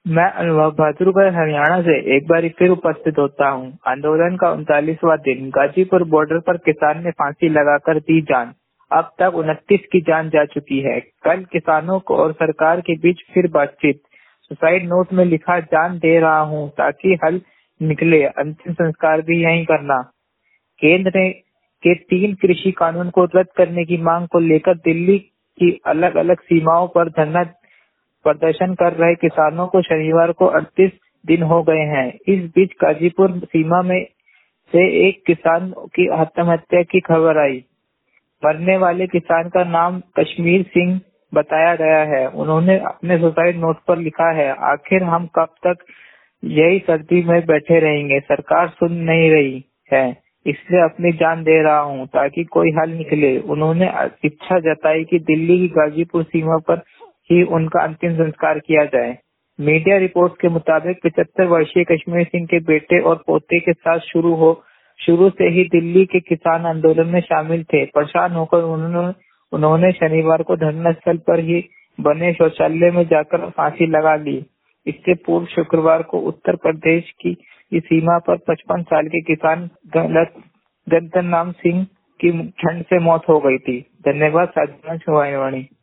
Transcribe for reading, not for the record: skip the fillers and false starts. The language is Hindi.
मैं अनुभव बहादुरगढ़ हरियाणा से एक बार फिर उपस्थित होता हूँ। आंदोलन का 39वां दिन। गाजीपुर बॉर्डर पर किसान ने फांसी लगाकर दी जान। अब तक 29 की जान जा चुकी है। कल किसानों को और सरकार के बीच फिर बातचीत। सुसाइड नोट में लिखा, जान दे रहा हूँ ताकि हल निकले, अंतिम संस्कार भी यहीं करना। केंद्र के 3 कृषि कानून को रद्द करने की मांग को लेकर दिल्ली की अलग अलग सीमाओं पर धरना प्रदर्शन कर रहे किसानों को शनिवार को 38 दिन हो गए हैं। इस बीच गाजीपुर सीमा में से एक किसान की आत्महत्या की खबर आई। मरने वाले किसान का नाम कश्मीर सिंह बताया गया है। उन्होंने अपने सुसाइड नोट पर लिखा है, आखिर हम कब तक यही सर्दी में बैठे रहेंगे, सरकार सुन नहीं रही है, इसलिए अपनी जान दे रहा हूं ताकि कोई हल निकले। उन्होंने इच्छा जताई कि दिल्ली की गाजीपुर सीमा पर ही उनका अंतिम संस्कार किया जाए। मीडिया रिपोर्ट्स के मुताबिक 75 वर्षीय कश्मीर सिंह के बेटे और पोते के साथ शुरू से ही दिल्ली के किसान आंदोलन में शामिल थे। परेशान होकर उन्होंने शनिवार को धरना स्थल पर ही बने शौचालय में जाकर फांसी लगा ली। इससे पूर्व शुक्रवार को उत्तर प्रदेश की इस सीमा पर 55 साल के किसान गंतन नाम सिंह की ठंड से मौत हो गई थी। धन्यवाद। साधना वाणी।